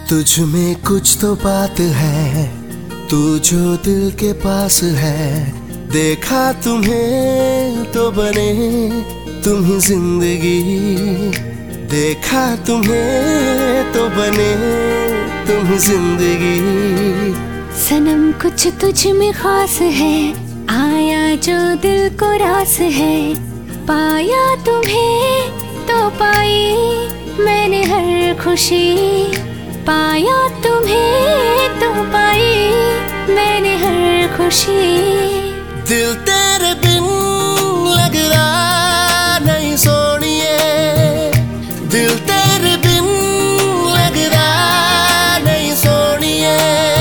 तुझ में कुछ तो बात है, तू जो दिल के पास है। देखा तुम्हें तो बने तुम ही जिंदगी, देखा तुम्हें तो बने तुम ही जिंदगी। सनम कुछ तुझ में खास है, आया जो दिल को रास है। पाया तुम्हें तो पाई मैंने हर खुशी, पाया तुम्हें तो पाई मैंने हर खुशी। दिल तेरे बिन लग रहा नहीं सोनिए, दिल तेरे बिन लग रहा नहीं सोनिए।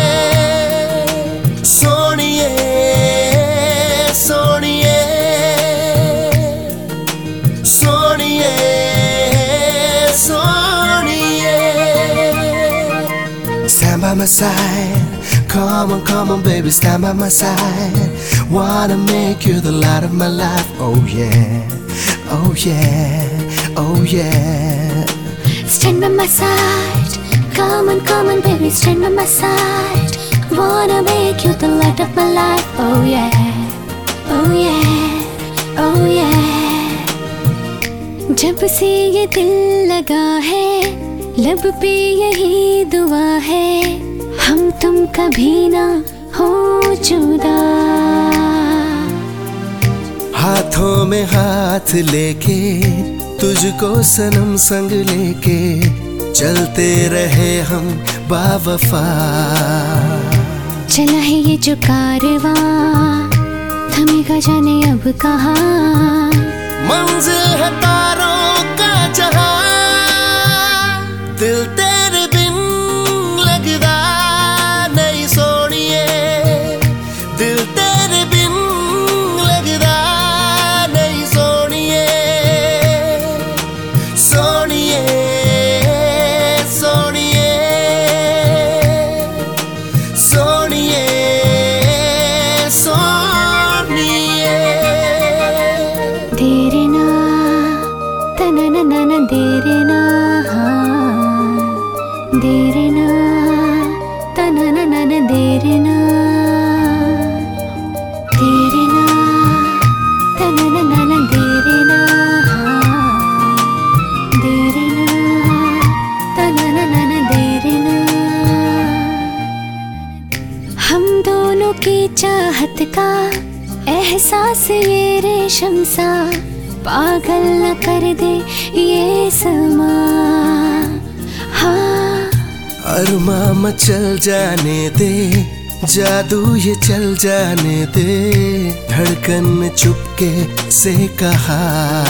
सोनिए सोनिए सोनिए सोनिए। Stand by my side, come on baby, stand by my side. Wanna make you the light of my life, oh yeah, oh yeah, oh yeah. Stand by my side, come on baby, stand by my side. Wanna make you the light of my life, oh yeah, oh yeah, oh yeah. जब से ये दिल लगा है, लब पे यही दुआ है, हम तुम कभी ना हो जुदा। हाथों में हाथ लेके तुझको सनम संग लेके चलते रहे हम बावफा। चला है ये जो कारवां, थमेगा जाने अब कहाँ। मंजिल है तारों का जहां, दिल तेरे बिन लगदा नहीं सोनिए, दिल तेरे बिन लगदा नहीं सोनिए। सोनिए सोनिए सोनिए सोनिए। तेरे ना तना ना ना ना तेरे ना, तेरे ना तना ना ना ना तेरे ना, तेरे ना तना ना ना ना तेरे ना, तेरे ना तना ना ना ना तेरे ना। हम दोनों की चाहत का एहसास ये रेशम सा, पागल न कर दे ये समा। हाँ अरमां मचल जाने दे, जादू ये चल जाने दे, धड़कन में चुपके से कहा।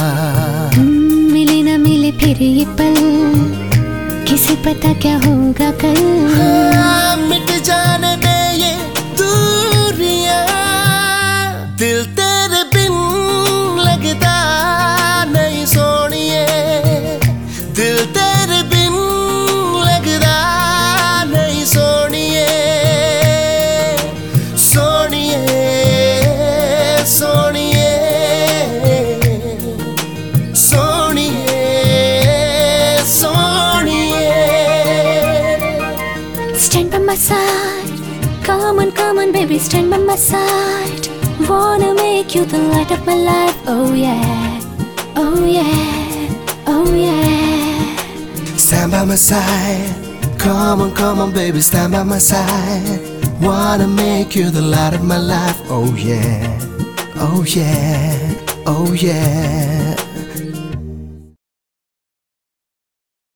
मिले न मिले फिर ये पल, किसे पता क्या होगा कल। मिट जाने दे ये दूरियां, दिल तेरे बिन लगदा नहीं सोनिए, दिल तेरे बिन लगदा नहीं सोनिए। सोनिए सोनिए सोनिए सोनिए। Stand by my side, come on baby, stand by my side. Wanna make you the light of my life, oh yeah, oh yeah, oh yeah. Stand by my side, come on baby, stand by my side. Wanna make you the light of my life, oh yeah, oh yeah, oh yeah.